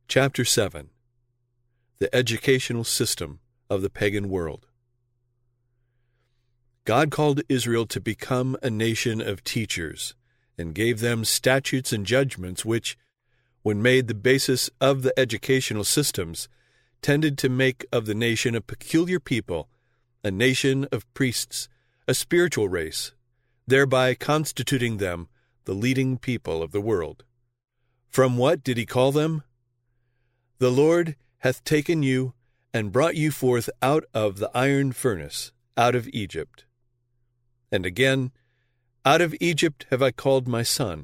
Chapter 7. The Educational System of the Pagan World. God called Israel to become a nation of teachers, and gave them statutes and judgments which, when made the basis of the educational systems, tended to make of the nation a peculiar people, a nation of priests, a spiritual race, thereby constituting them the leading people of the world. From what did he call them? The Lord hath taken you and brought you forth out of the iron furnace, out of Egypt. And again, out of Egypt have I called my son.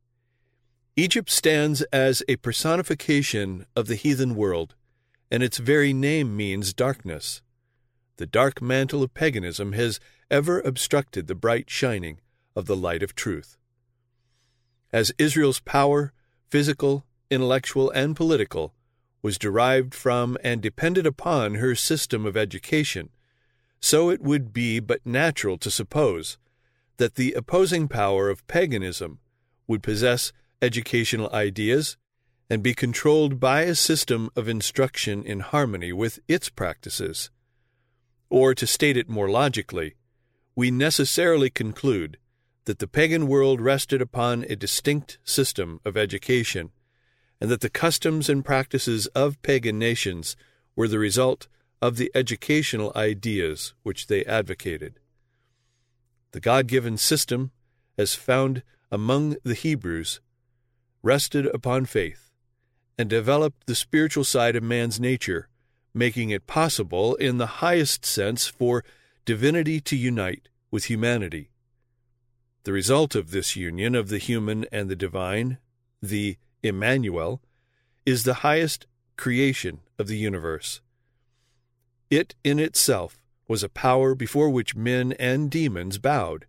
Egypt stands as a personification of the heathen world, and its very name means darkness. The dark mantle of paganism has ever obstructed the bright shining of the light of truth. As Israel's power, physical, intellectual, and political, was derived from and depended upon her system of education, so it would be but natural to suppose that the opposing power of paganism would possess educational ideas and be controlled by a system of instruction in harmony with its practices. Or, to state it more logically, we necessarily conclude that the pagan world rested upon a distinct system of education, and that the customs and practices of pagan nations were the result of the educational ideas which they advocated. The God-given system, as found among the Hebrews, rested upon faith, and developed the spiritual side of man's nature, making it possible, in the highest sense, for divinity to unite with humanity. The result of this union of the human and the divine, the Emmanuel, is the highest creation of the universe. It in itself was a power before which men and demons bowed.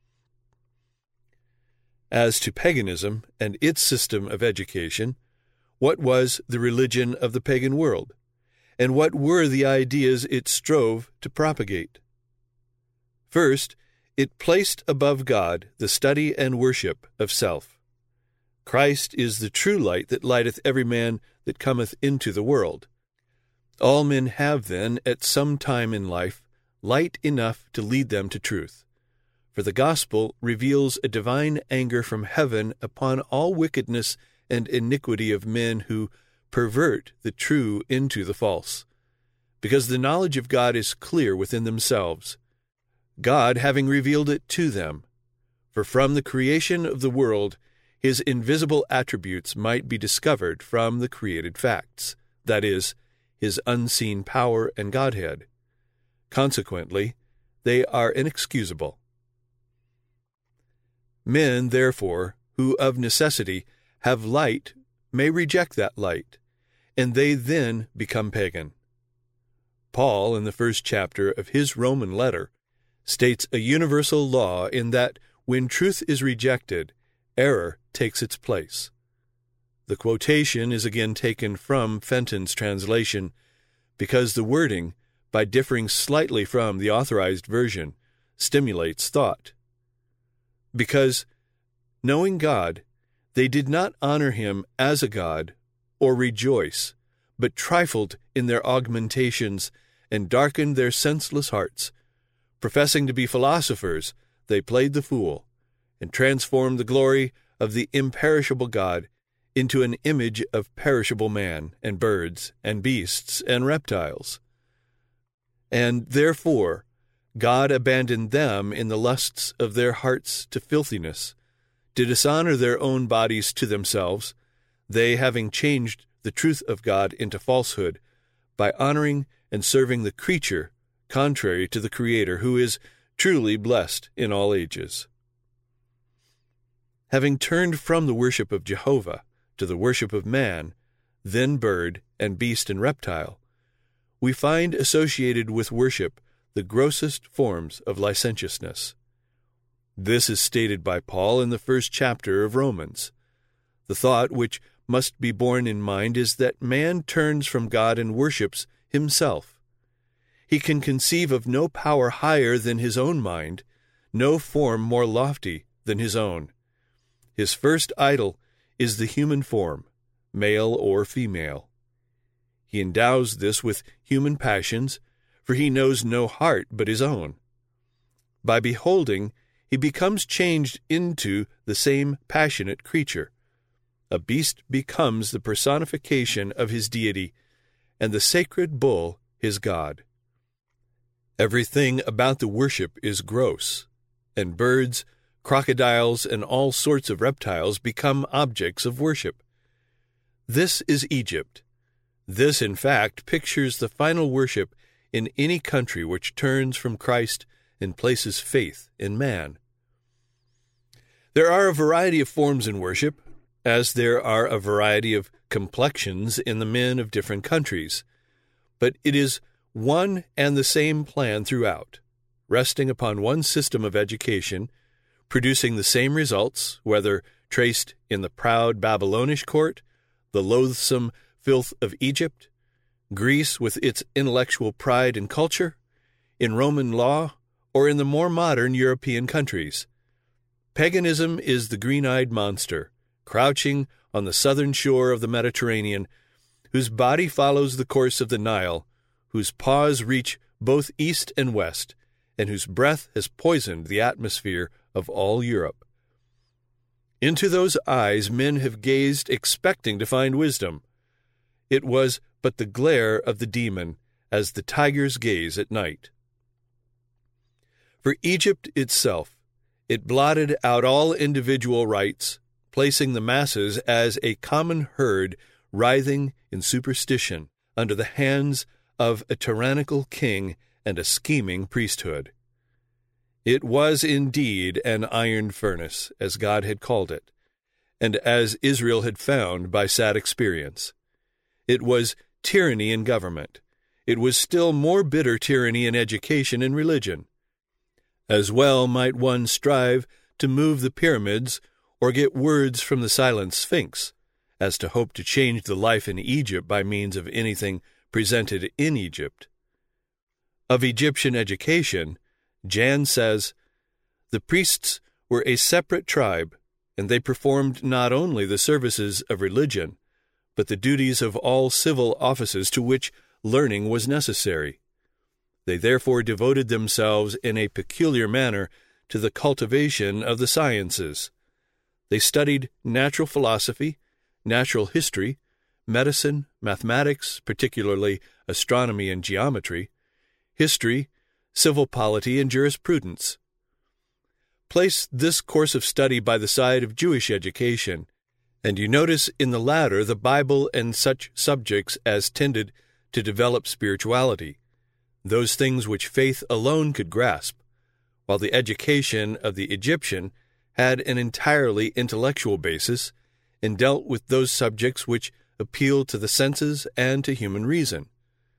As to paganism and its system of education, what was the religion of the pagan world, and what were the ideas it strove to propagate? First, it placed above God the study and worship of self. Christ is the true light that lighteth every man that cometh into the world. All men have then, at some time in life, light enough to lead them to truth. For the gospel reveals a divine anger from heaven upon all wickedness and iniquity of men who pervert the true into the false, because the knowledge of God is clear within themselves, God having revealed it to them. For from the creation of the world his invisible attributes might be discovered from the created facts, that is, his unseen power and Godhead. Consequently, they are inexcusable. Men, therefore, who of necessity have light, may reject that light, and they then become pagan. Paul, in the first chapter of his Roman letter, states a universal law in that when truth is rejected, error takes its place. The quotation is again taken from Fenton's translation, because the wording, by differing slightly from the authorized version, stimulates thought. Because, knowing God, they did not honor him as a god or rejoice, but trifled in their augmentations and darkened their senseless hearts. Professing to be philosophers, they played the fool, and transformed the glory of the imperishable God into an image of perishable man, and birds, and beasts, and reptiles. And therefore God abandoned them in the lusts of their hearts to filthiness, to dishonor their own bodies to themselves, they having changed the truth of God into falsehood, by honoring and serving the creature contrary to the Creator, who is truly blessed in all ages. Having turned from the worship of Jehovah to the worship of man, then bird, and beast, and reptile, we find associated with worship the grossest forms of licentiousness. This is stated by Paul in the first chapter of Romans. The thought which must be borne in mind is that man turns from God and worships himself. He can conceive of no power higher than his own mind, no form more lofty than his own. His first idol is the human form, male or female. He endows this with human passions, for he knows no heart but his own. By beholding, he becomes changed into the same passionate creature. A beast becomes the personification of his deity, and the sacred bull his god. Everything about the worship is gross, and birds, crocodiles, and all sorts of reptiles become objects of worship. This is Egypt. This, in fact, pictures the final worship in any country which turns from Christ and places faith in man. There are a variety of forms in worship, as there are a variety of complexions in the men of different countries, but it is one and the same plan throughout, resting upon one system of education, producing the same results, whether traced in the proud Babylonish court, the loathsome filth of Egypt, Greece with its intellectual pride and culture, in Roman law, or in the more modern European countries. Paganism is the green-eyed monster, crouching on the southern shore of the Mediterranean, whose body follows the course of the Nile, whose paws reach both east and west, and whose breath has poisoned the atmosphere of all Europe. Into those eyes men have gazed expecting to find wisdom. It was but the glare of the demon, as the tigers gaze at night. For Egypt itself, it blotted out all individual rights, placing the masses as a common herd writhing in superstition under the hands of a tyrannical king and a scheming priesthood. It was indeed an iron furnace, as God had called it, and as Israel had found by sad experience. It was tyranny in government. It was still more bitter tyranny in education and religion. As well might one strive to move the pyramids or get words from the silent Sphinx, as to hope to change the life in Egypt by means of anything presented in Egypt. Of Egyptian education, Jan says, "The priests were a separate tribe, and they performed not only the services of religion, but the duties of all civil offices to which learning was necessary. They therefore devoted themselves in a peculiar manner to the cultivation of the sciences. They studied natural philosophy, natural history, medicine, mathematics, particularly astronomy and geometry, history, civil polity, and jurisprudence. Place this course of study by the side of Jewish education, and you notice in the latter the Bible and such subjects as tended to develop spirituality, those things which faith alone could grasp, while the education of the Egyptian had an entirely intellectual basis and dealt with those subjects which appeal to the senses and to human reason.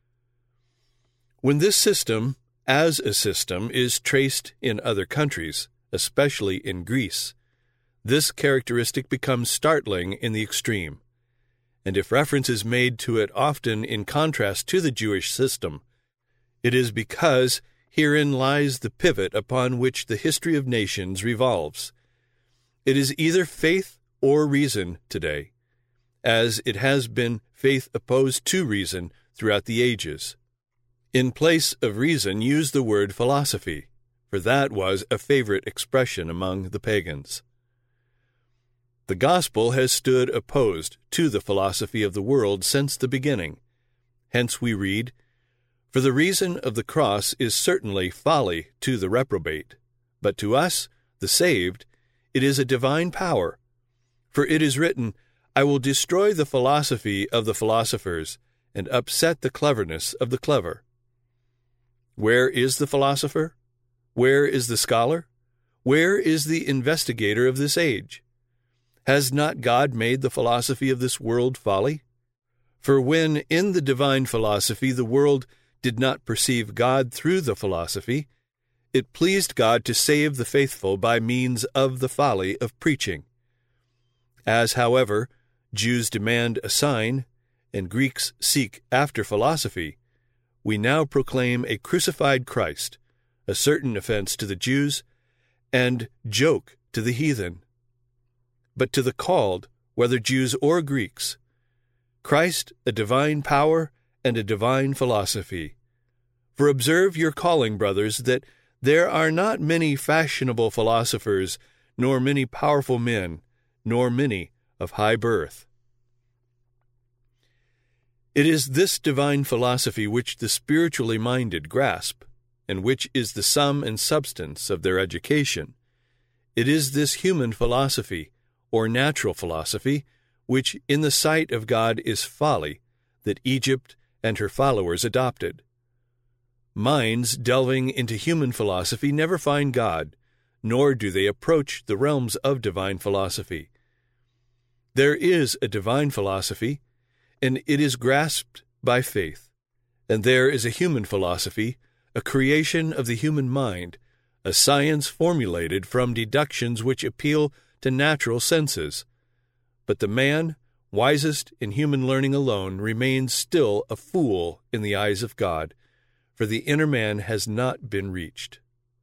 When this system, as a system, is traced in other countries, especially in Greece, this characteristic becomes startling in the extreme, and if reference is made to it often in contrast to the Jewish system, it is because herein lies the pivot upon which the history of nations revolves. It is either faith or reason today, as it has been faith opposed to reason throughout the ages. In place of reason, use the word philosophy, for that was a favorite expression among the pagans. The gospel has stood opposed to the philosophy of the world since the beginning. Hence we read, "For the reason of the cross is certainly folly to the reprobate, but to us, the saved, it is a divine power. For it is written, I will destroy the philosophy of the philosophers and upset the cleverness of the clever." Where is the philosopher? Where is the scholar? Where is the investigator of this age? Has not God made the philosophy of this world folly? For when in the divine philosophy the world did not perceive God through the philosophy, it pleased God to save the faithful by means of the folly of preaching. As, however, Jews demand a sign, and Greeks seek after philosophy, we now proclaim a crucified Christ, a certain offense to the Jews, and joke to the heathen. But to the called, whether Jews or Greeks, Christ a divine power and a divine philosophy. For observe your calling, brothers, that there are not many fashionable philosophers, nor many powerful men, nor many of high birth. It is this divine philosophy which the spiritually minded grasp, and which is the sum and substance of their education. It is this human philosophy, or natural philosophy, which in the sight of God is folly, that Egypt and her followers adopted. Minds delving into human philosophy never find God, nor do they approach the realms of divine philosophy. There is a divine philosophy, and it is grasped by faith. And there is a human philosophy, a creation of the human mind, a science formulated from deductions which appeal to natural senses. But the man, wisest in human learning alone, remains still a fool in the eyes of God, for the inner man has not been reached.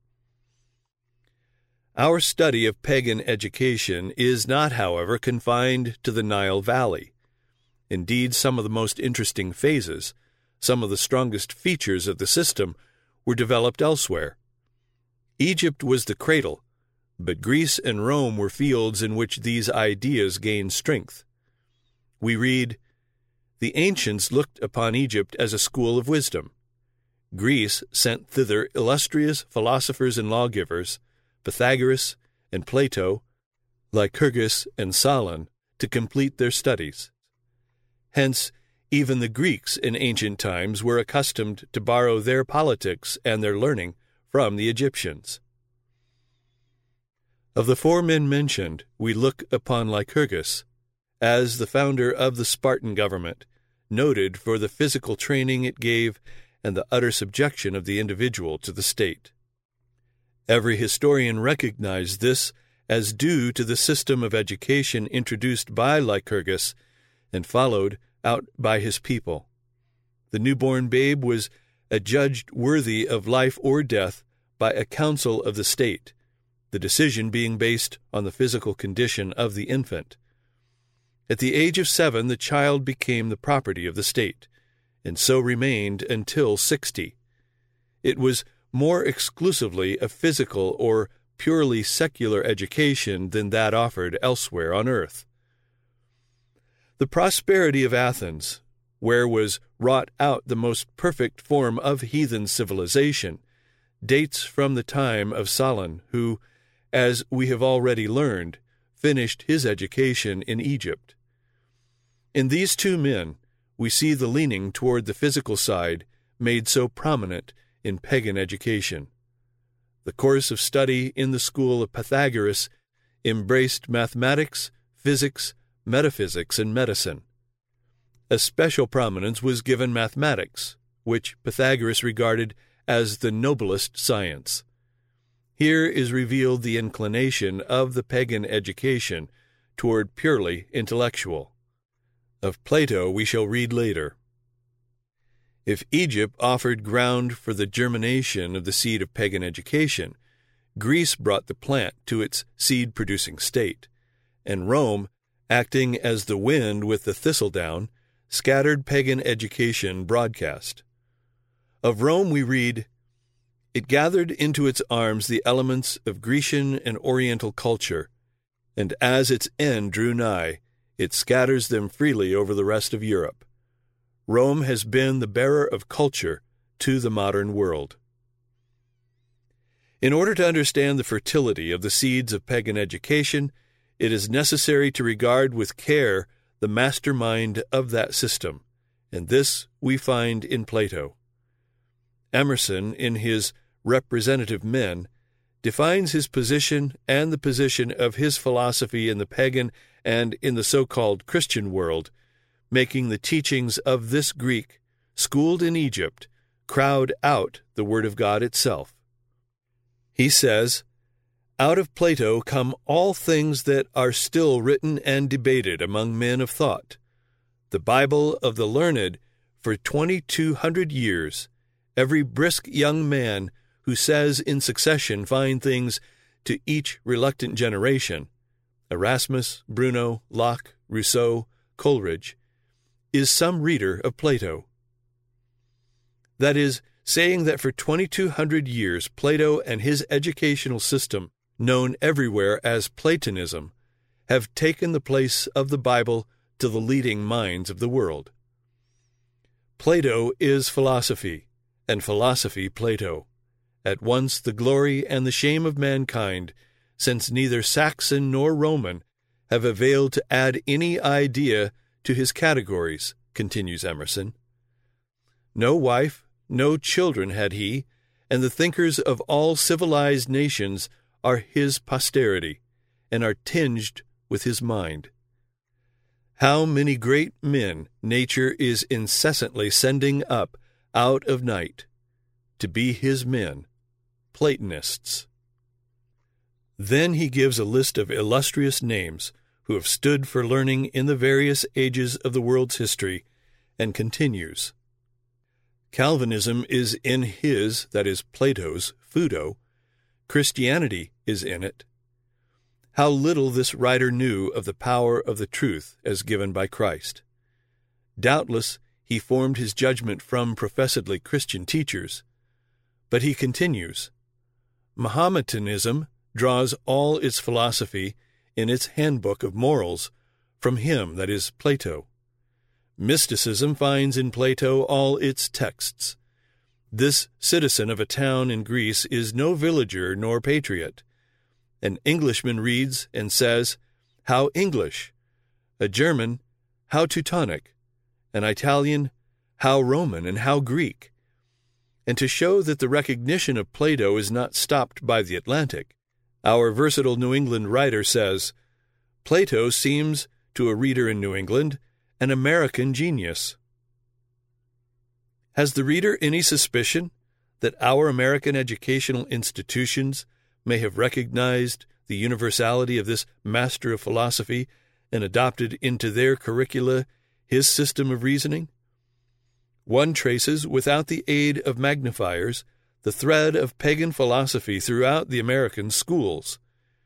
Our study of pagan education is not, however, confined to the Nile Valley. Indeed, some of the most interesting phases, some of the strongest features of the system, were developed elsewhere. Egypt was the cradle, but Greece and Rome were fields in which these ideas gained strength. We read, "The ancients looked upon Egypt as a school of wisdom. Greece sent thither illustrious philosophers and lawgivers, Pythagoras and Plato, Lycurgus and Solon, to complete their studies. Hence, even the Greeks in ancient times were accustomed to borrow their politics and their learning from the Egyptians." Of the four men mentioned, we look upon Lycurgus as the founder of the Spartan government, noted for the physical training it gave and the utter subjection of the individual to the state. Every historian recognized this as due to the system of education introduced by Lycurgus and followed out by his people. The newborn babe was adjudged worthy of life or death by a council of the state, the decision being based on the physical condition of the infant. At the age of 7, the child became the property of the state, and so remained until 60. It was more exclusively a physical or purely secular education than that offered elsewhere on earth. The prosperity of Athens, where was wrought out the most perfect form of heathen civilization, dates from the time of Solon, who, as we have already learned, finished his education in Egypt. In these two men, we see the leaning toward the physical side made so prominent in pagan education. The course of study in the school of Pythagoras embraced mathematics, physics, metaphysics, and medicine. A special prominence was given mathematics, which Pythagoras regarded as the noblest science. Here is revealed the inclination of the pagan education toward purely intellectual. Of Plato we shall read later. If Egypt offered ground for the germination of the seed of pagan education, Greece brought the plant to its seed-producing state, and Rome, acting as the wind with the thistledown, scattered pagan education broadcast. Of Rome we read, "It gathered into its arms the elements of Grecian and Oriental culture, and as its end drew nigh, it scatters them freely over the rest of Europe. Rome has been the bearer of culture to the modern world." In order to understand the fertility of the seeds of pagan education, it is necessary to regard with care the mastermind of that system, and this we find in Plato. Emerson, in his Representative Men, defines his position and the position of his philosophy in the pagan and in the so-called Christian world, making the teachings of this Greek, schooled in Egypt, crowd out the Word of God itself. He says, "Out of Plato come all things that are still written and debated among men of thought. The Bible of the learned for 2,200 years, every brisk young man who says in succession fine things to each reluctant generation, Erasmus, Bruno, Locke, Rousseau, Coleridge, is some reader of Plato. That is, saying that for 2,200 years Plato and his educational system, known everywhere as Platonism, have taken the place of the Bible to the leading minds of the world. Plato is philosophy, and philosophy Plato, at once the glory and the shame of mankind, since neither Saxon nor Roman have availed to add any idea to his categories, continues Emerson. No wife, no children had he, and the thinkers of all civilized nations are his posterity, and are tinged with his mind. How many great men nature is incessantly sending up out of night to be his men, Platonists. Then he gives a list of illustrious names who have stood for learning in the various ages of the world's history, and continues. Calvinism is in his, that is Plato's, Phaedo. Christianity is in it. How little this writer knew of the power of the truth as given by Christ. Doubtless he formed his judgment from professedly Christian teachers. But he continues, Mahometanism draws all its philosophy in its handbook of morals from him, that is Plato. Mysticism finds in Plato all its texts. This citizen of a town in Greece is no villager nor patriot. An Englishman reads and says, "How English?" A German, "How Teutonic?" An Italian, "How Roman?" and "How Greek?" And to show that the recognition of Plato is not stopped by the Atlantic, our versatile New England writer says, Plato seems, to a reader in New England, an American genius. Has the reader any suspicion that our American educational institutions may have recognized the universality of this master of philosophy and adopted into their curricula his system of reasoning? One traces, without the aid of magnifiers, the thread of pagan philosophy throughout the American schools.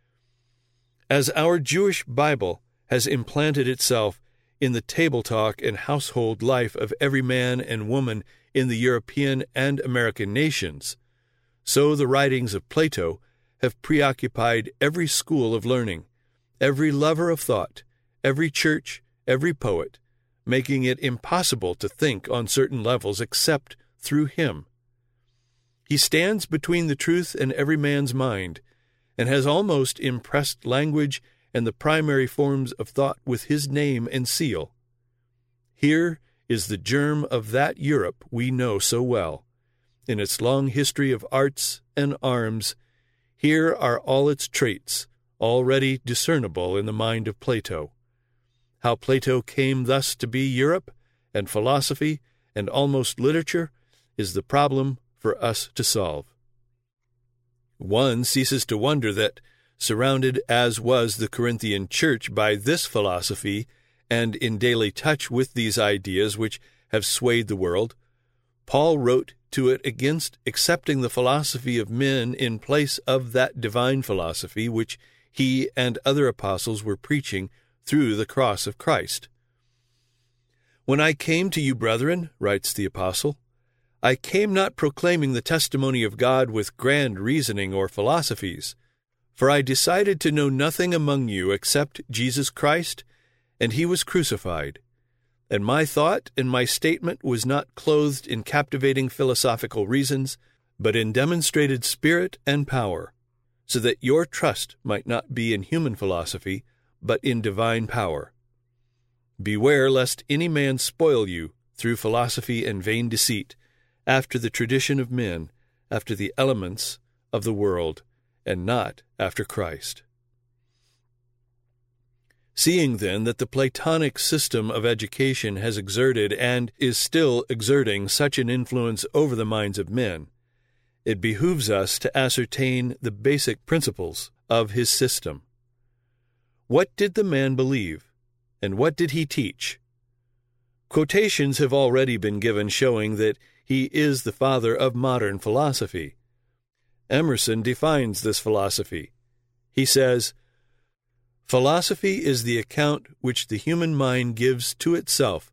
As our Jewish Bible has implanted itself in the table talk and household life of every man and woman in the European and American nations, so the writings of Plato have preoccupied every school of learning, every lover of thought, every church, every poet, making it impossible to think on certain levels except through him. He stands between the truth and every man's mind, and has almost impressed language and the primary forms of thought with his name and seal. Here is the germ of that Europe we know so well. In its long history of arts and arms, here are all its traits, already discernible in the mind of Plato. How Plato came thus to be Europe, and philosophy, and almost literature, is the problem for us to solve. One ceases to wonder that, surrounded as was the Corinthian church by this philosophy, and in daily touch with these ideas which have swayed the world, Paul wrote to it against accepting the philosophy of men in place of that divine philosophy which he and other apostles were preaching through the cross of Christ. "When I came to you, brethren," writes the apostle, "I came not proclaiming the testimony of God with grand reasoning or philosophies, for I decided to know nothing among you except Jesus Christ, and he was crucified. And my thought and my statement was not clothed in captivating philosophical reasons, but in demonstrated spirit and power, so that your trust might not be in human philosophy, but in divine power. Beware lest any man spoil you through philosophy and vain deceit, after the tradition of men, after the elements of the world, and not after Christ." Seeing, then, that the Platonic system of education has exerted and is still exerting such an influence over the minds of men, it behooves us to ascertain the basic principles of his system. What did the man believe, and what did he teach? Quotations have already been given showing that he is the father of modern philosophy. Emerson defines this philosophy. He says, "Philosophy is the account which the human mind gives to itself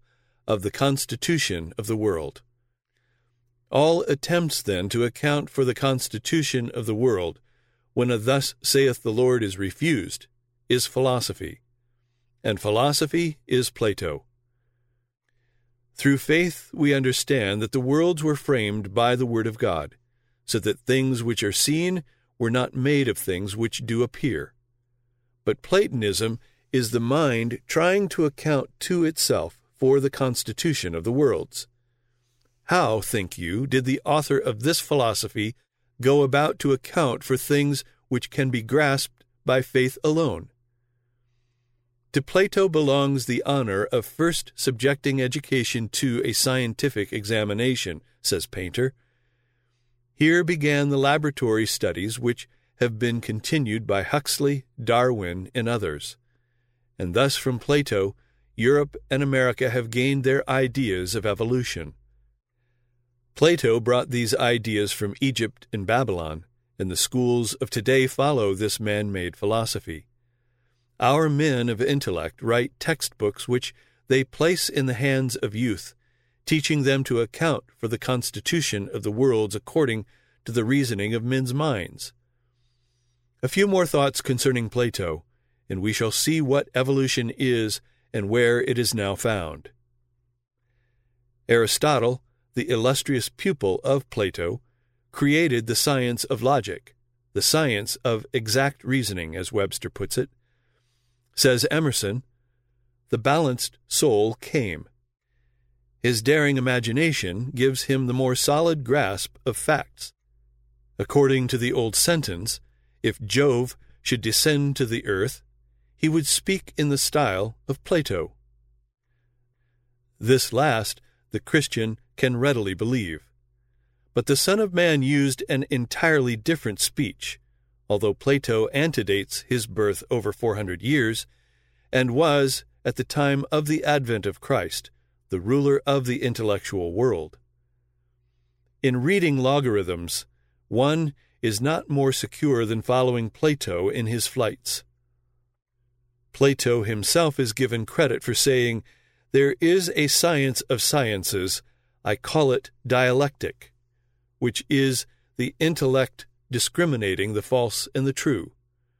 of the constitution of the world. All attempts, then, to account for the constitution of the world, when a "thus saith the Lord" is refused, is philosophy, and philosophy is Plato. Through faith we understand that the worlds were framed by the Word of God, so that things which are seen were not made of things which do appear. But Platonism is the mind trying to account to itself for the constitution of the worlds. How, think you, did the author of this philosophy go about to account for things which can be grasped by faith alone? To Plato belongs the honor of first subjecting education to a scientific examination, says Painter. Here began the laboratory studies which have been continued by Huxley, Darwin, and others. And thus from Plato, Europe and America have gained their ideas of evolution. Plato brought these ideas from Egypt and Babylon, and the schools of today follow this man-made philosophy. Our men of intellect write textbooks which they place in the hands of youth, teaching them to account for the constitution of the worlds according to the reasoning of men's minds. A few more thoughts concerning Plato, and we shall see what evolution is and where it is now found. Aristotle, the illustrious pupil of Plato, created the science of logic, the science of exact reasoning, as Webster puts it. Says Emerson, "The balanced soul came. His daring imagination gives him the more solid grasp of facts. According to the old sentence, if Jove should descend to the earth, he would speak in the style of Plato." This last the Christian can readily believe. But the Son of Man used an entirely different speech, although Plato antedates his birth over 400 years, and was, at the time of the advent of Christ, the ruler of the intellectual world. In reading logarithms, one is not more secure than following Plato in his flights. Plato himself is given credit for saying, "There is a science of sciences, I call it dialectic, which is the intellect discriminating the false and the true."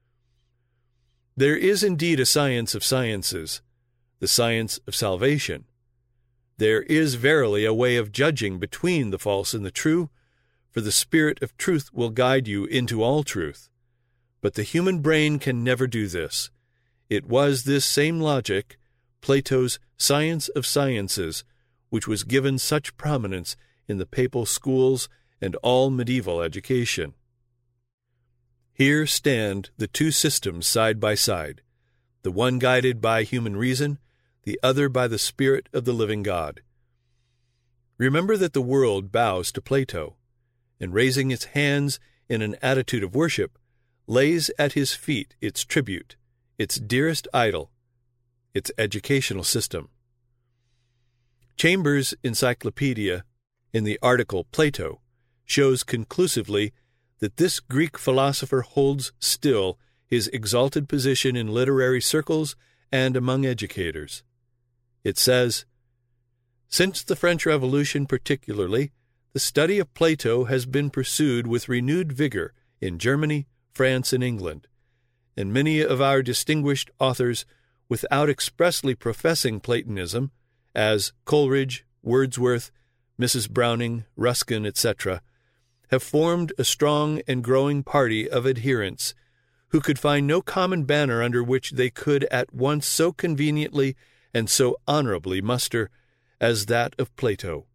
There is indeed a science of sciences, the science of salvation. There is verily a way of judging between the false and the true, for the Spirit of truth will guide you into all truth. But the human brain can never do this. It was this same logic, Plato's science of sciences, which was given such prominence in the papal schools and all medieval education. Here stand the two systems side by side, the one guided by human reason, the other by the Spirit of the living God. Remember that the world bows to Plato, and raising its hands in an attitude of worship, lays at his feet its tribute, its dearest idol, its educational system. Chambers' Encyclopedia, in the article Plato, shows conclusively that this Greek philosopher holds still his exalted position in literary circles and among educators. It says, "Since the French Revolution particularly, the study of Plato has been pursued with renewed vigor in Germany, France, and England, and many of our distinguished authors, without expressly professing Platonism, as Coleridge, Wordsworth, Mrs. Browning, Ruskin, etc., have formed a strong and growing party of adherents who could find no common banner under which they could at once so conveniently and so honorably muster as that of Plato."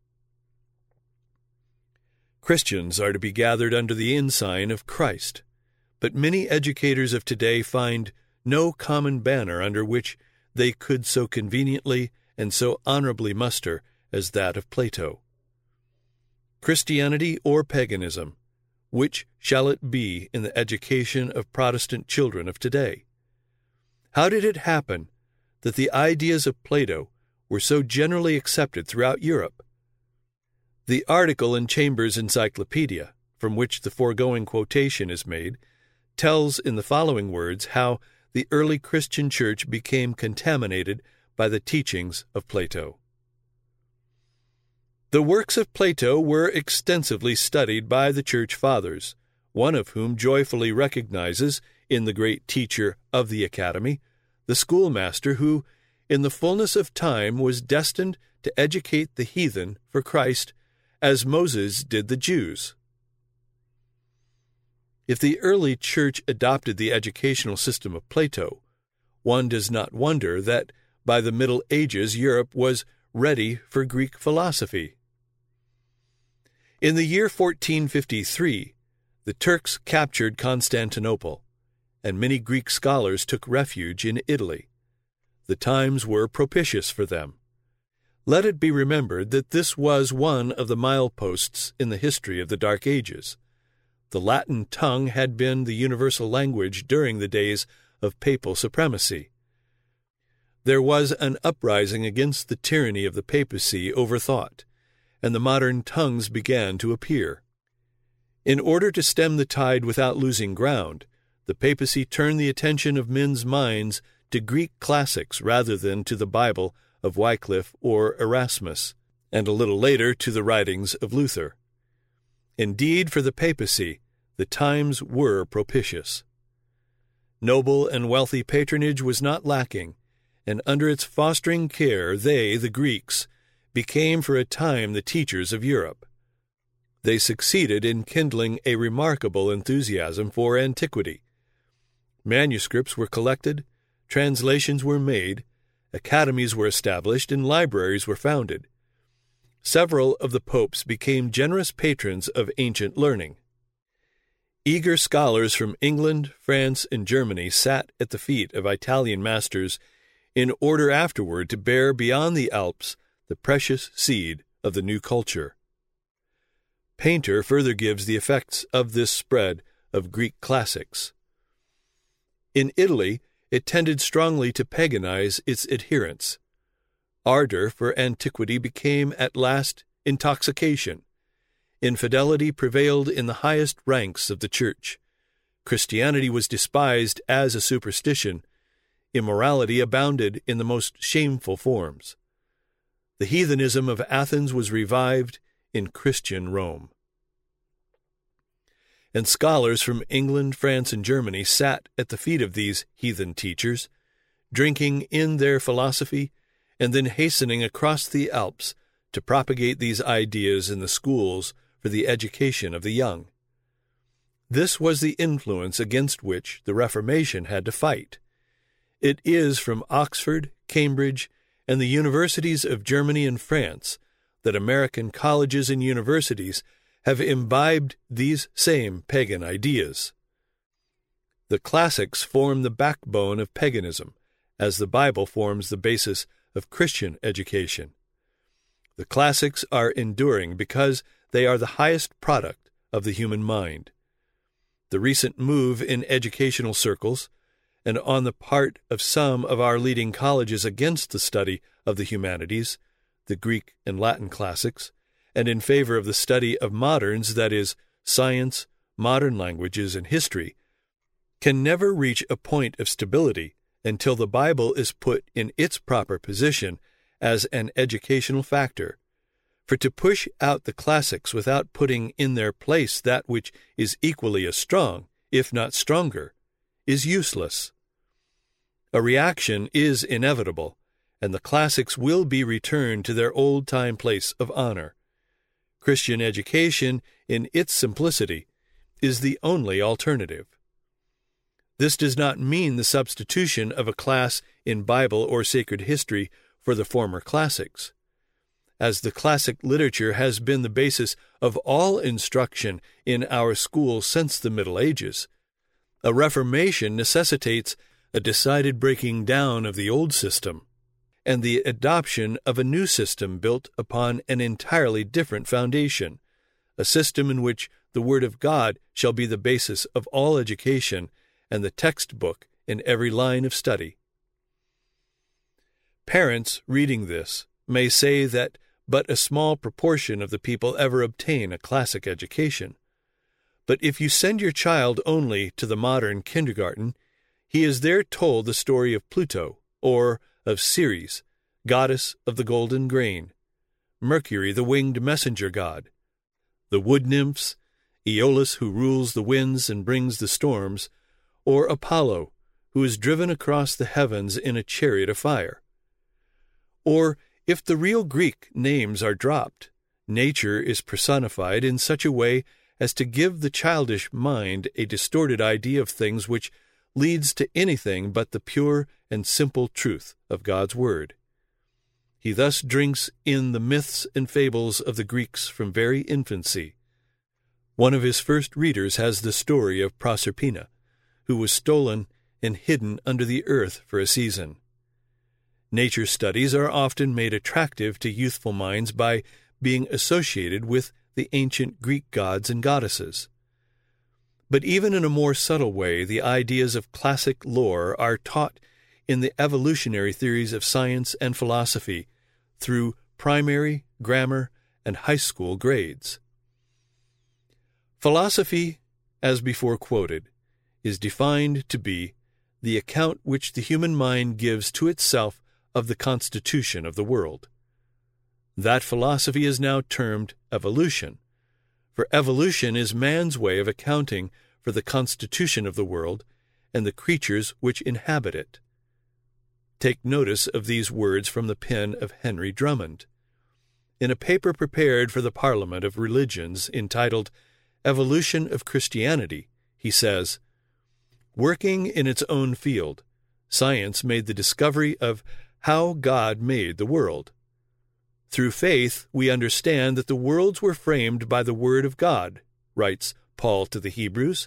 Christians are to be gathered under the ensign of Christ, but many educators of today find no common banner under which they could so conveniently and so honorably muster as that of Plato. Christianity or paganism, which shall it be in the education of Protestant children of today? How did it happen that the ideas of Plato were so generally accepted throughout Europe? The article in Chambers' Encyclopedia, from which the foregoing quotation is made, tells in the following words how the early Christian church became contaminated by the teachings of Plato. The works of Plato were extensively studied by the Church Fathers, one of whom joyfully recognizes, in the great teacher of the Academy, the schoolmaster who, in the fullness of time, was destined to educate the heathen for Christ, as Moses did the Jews. If the early Church adopted the educational system of Plato, one does not wonder that by the Middle Ages Europe was ready for Greek philosophy. In the year 1453, the Turks captured Constantinople, and many Greek scholars took refuge in Italy. The times were propitious for them. Let it be remembered that this was one of the mileposts in the history of the Dark Ages. The Latin tongue had been the universal language during the days of papal supremacy. There was an uprising against the tyranny of the papacy over thought, and the modern tongues began to appear. In order to stem the tide without losing ground, the papacy turned the attention of men's minds to Greek classics rather than to the Bible of Wycliffe or Erasmus, and a little later to the writings of Luther. Indeed, for the papacy, the times were propitious. Noble and wealthy patronage was not lacking, and under its fostering care they, the Greeks, became for a time the teachers of Europe. They succeeded in kindling a remarkable enthusiasm for antiquity. Manuscripts were collected, translations were made, academies were established, and libraries were founded. Several of the popes became generous patrons of ancient learning. Eager scholars from England, France, and Germany sat at the feet of Italian masters in order afterward to bear beyond the Alps the precious seed of the new culture. Painter further gives the effects of this spread of Greek classics. In Italy, it tended strongly to paganize its adherents. Ardor for antiquity became at last intoxication. Infidelity prevailed in the highest ranks of the Church. Christianity was despised as a superstition. Immorality abounded in the most shameful forms. The heathenism of Athens was revived in Christian Rome. And scholars from England, France, and Germany sat at the feet of these heathen teachers, drinking in their philosophy, and then hastening across the Alps to propagate these ideas in the schools for the education of the young. This was the influence against which the Reformation had to fight. It is from Oxford, Cambridge, and the universities of Germany and France that American colleges and universities have imbibed these same pagan ideas. The classics form the backbone of paganism, as the Bible forms the basis of Christian education. The classics are enduring because they are the highest product of the human mind. The recent move in educational circles, and on the part of some of our leading colleges against the study of the humanities, the Greek and Latin classics, and in favor of the study of moderns, that is, science, modern languages, and history, can never reach a point of stability until the Bible is put in its proper position as an educational factor. For to push out the classics without putting in their place that which is equally as strong, if not stronger, is useless. A reaction is inevitable, and the classics will be returned to their old-time place of honor. Christian education, in its simplicity, is the only alternative. This does not mean the substitution of a class in Bible or sacred history for the former classics. As the classic literature has been the basis of all instruction in our schools since the Middle Ages, a reformation necessitates a decided breaking down of the old system and the adoption of a new system built upon an entirely different foundation, a system in which the Word of God shall be the basis of all education and the textbook in every line of study. Parents reading this may say that but a small proportion of the people ever obtain a classic education. But if you send your child only to the modern kindergarten, he is there told the story of Pluto, or of Ceres, goddess of the golden grain, Mercury, the winged messenger god, the wood nymphs, Aeolus, who rules the winds and brings the storms, or Apollo, who is driven across the heavens in a chariot of fire. Or, if the real Greek names are dropped, nature is personified in such a way as to give the childish mind a distorted idea of things which leads to anything but the pure and simple truth of God's Word. He thus drinks in the myths and fables of the Greeks from very infancy. One of his first readers has the story of Proserpina, who was stolen and hidden under the earth for a season. Nature studies are often made attractive to youthful minds by being associated with the ancient Greek gods and goddesses. But even in a more subtle way, the ideas of classic lore are taught in the evolutionary theories of science and philosophy through primary, grammar, and high school grades. Philosophy, as before quoted, is defined to be the account which the human mind gives to itself of the constitution of the world. That philosophy is now termed evolution, for evolution is man's way of accounting for the constitution of the world and the creatures which inhabit it. Take notice of these words from the pen of Henry Drummond. In a paper prepared for the Parliament of Religions entitled Evolution of Christianity, he says, "Working in its own field, science made the discovery of how God made the world. Through faith, we understand that the worlds were framed by the Word of God," writes Paul to the Hebrews.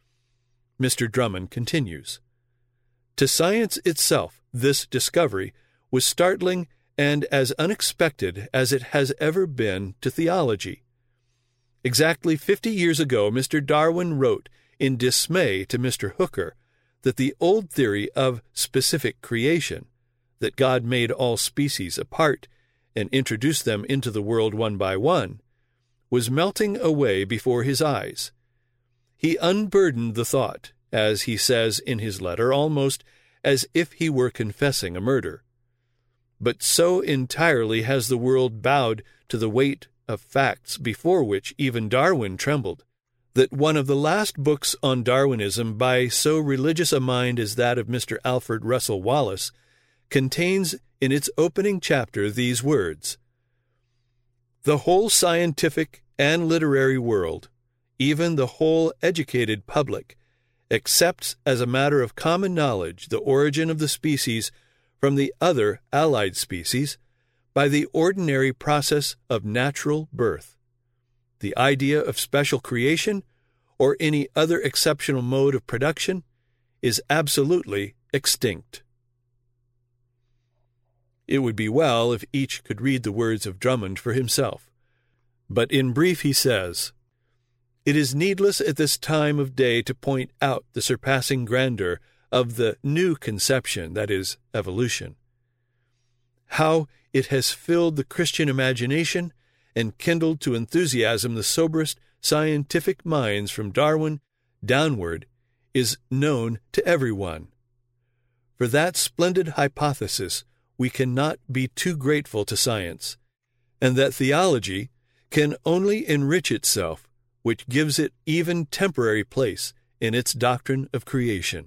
Mr. Drummond continues, "To science itself, this discovery was startling and as unexpected as it has ever been to theology. Exactly 50 years ago, Mr. Darwin wrote in dismay to Mr. Hooker that the old theory of specific creation, that God made all species apart and introduced them into the world one by one, was melting away before his eyes. He unburdened the thought, as he says in his letter, almost as if he were confessing a murder. But so entirely has the world bowed to the weight of facts before which even Darwin trembled, that one of the last books on Darwinism by so religious a mind as that of Mr. Alfred Russel Wallace contains in its opening chapter these words: "The whole scientific and literary world, even the whole educated public, accepts as a matter of common knowledge the origin of the species from the other allied species by the ordinary process of natural birth. The idea of special creation or any other exceptional mode of production is absolutely extinct." It would be well if each could read the words of Drummond for himself. But in brief he says, "It is needless at this time of day to point out the surpassing grandeur of the new conception, that is, evolution. How it has filled the Christian imagination and kindled to enthusiasm the soberest scientific minds from Darwin downward is known to everyone. For that splendid hypothesis we cannot be too grateful to science, and that theology can only enrich itself, which gives it even temporary place in its doctrine of creation."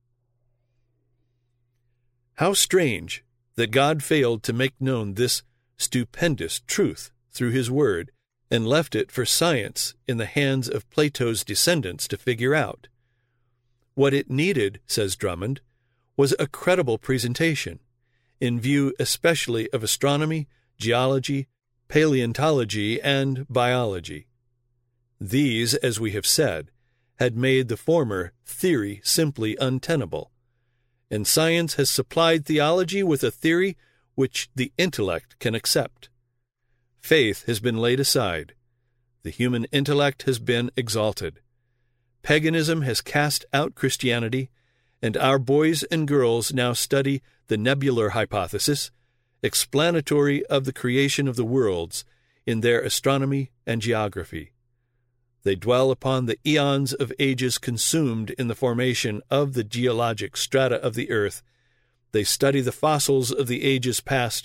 How strange that God failed to make known this stupendous truth through his word, and left it for science in the hands of Plato's descendants to figure out. What it needed, says Drummond, was a credible presentation, in view especially of astronomy, geology, paleontology, and biology. These, as we have said, had made the former theory simply untenable, and science has supplied theology with a theory which the intellect can accept. Faith has been laid aside. The human intellect has been exalted. Paganism has cast out Christianity, and our boys and girls now study the nebular hypothesis, explanatory of the creation of the worlds, in their astronomy and geography. They dwell upon the eons of ages consumed in the formation of the geologic strata of the earth. They study the fossils of the ages past,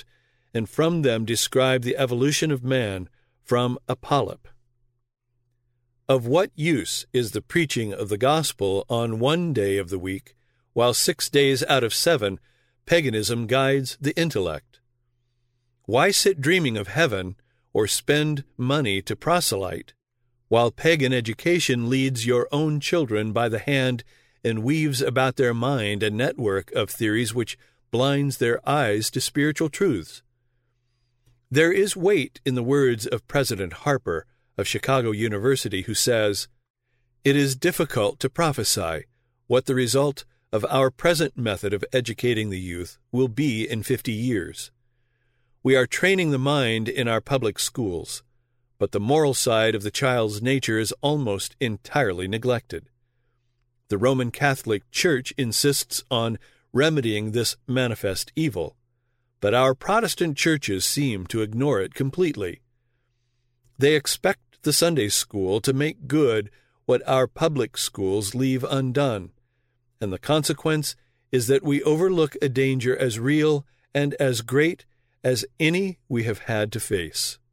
and from them describe the evolution of man from a polyp. Of what use is the preaching of the gospel on one day of the week, while 6 days out of 7 paganism guides the intellect? Why sit dreaming of heaven or spend money to proselyte, while pagan education leads your own children by the hand and weaves about their mind a network of theories which blinds their eyes to spiritual truths? There is weight in the words of President Harper of Chicago University, who says, "It is difficult to prophesy what the result of our present method of educating the youth will be in 50 years. We are training the mind in our public schools, but the moral side of the child's nature is almost entirely neglected. The Roman Catholic Church insists on remedying this manifest evil, but our Protestant churches seem to ignore it completely. They expect the Sunday school to make good what our public schools leave undone, and the consequence is that we overlook a danger as real and as great as any we have had to face."